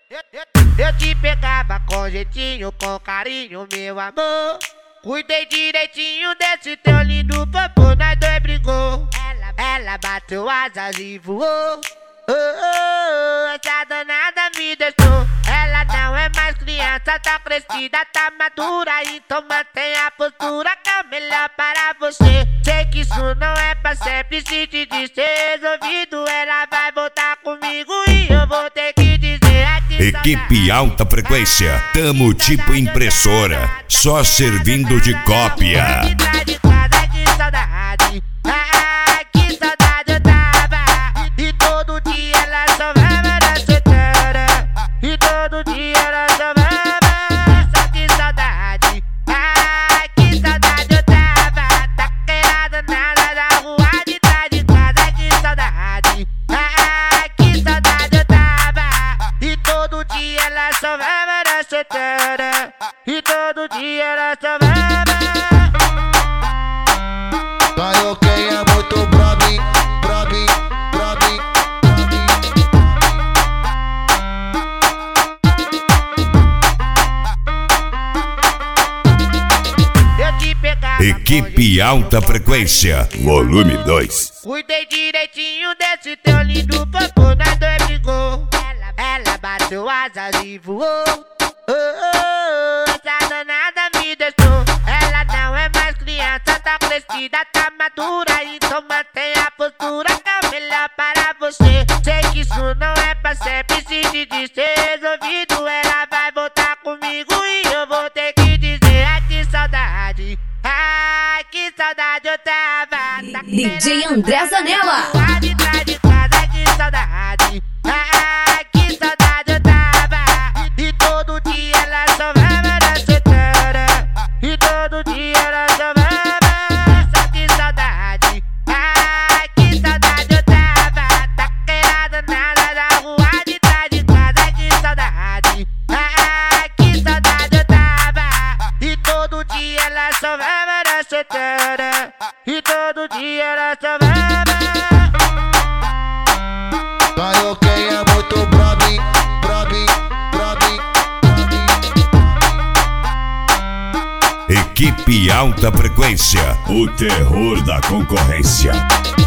Eu te pegava com jeitinho, com carinho, meu amor. Cuidei direitinho desse teu lindo corpo, nós dois brigou. Ela bateu asas e voou. Essa danada me deixou. Ela não é mais criança, tá crescida, tá madura. Então mantém a postura que é melhor para você. Sei que isso não é pra sempre, se te dizer resolvido, ela vai voltar comigo e eu vou ter que dizer. Equipe Alta Frequência, tamo tipo impressora, só servindo de cópia. Que saudade, que saudade eu tava. E todo dia ela só vai na chuteira. E todo dia ela só vai. Só que saudade, que saudade eu tava. Daquela danada da rua de trás de casa. Que saudade, que saudade eu tava. E todo dia ela só vai na chuteira. E todo dia ela só vai. Quem é muito brabo, Equipe Alta Frequência, volume 2. Cuidei direitinho desse teu lindo corpo, nós dois brigou. Ela bateu asas e voou. Essa danada me deixou. Ela não é mais criança, tá crescida, tá madura. Então mantém a postura que é melhor para você. Sei que isso não é pra sempre, se te dizer resolvido, ela vai voltar comigo e eu vou ter que dizer. Ai que saudade, ai que saudade eu tava. DJ André Zanella. De trás de casa, que saudade, que saudade eu tava. E todo dia ela só vai na chuteira. E todo dia ela só vai. Só que saudade, que saudade eu tava. Daquela danada da rua de trás de casa. Que saudade, que saudade eu tava. E todo dia ela só vai na chuteira. E todo dia ela só vai. quem é muito brabo. Equipe Alta Frequência, o terror da concorrência.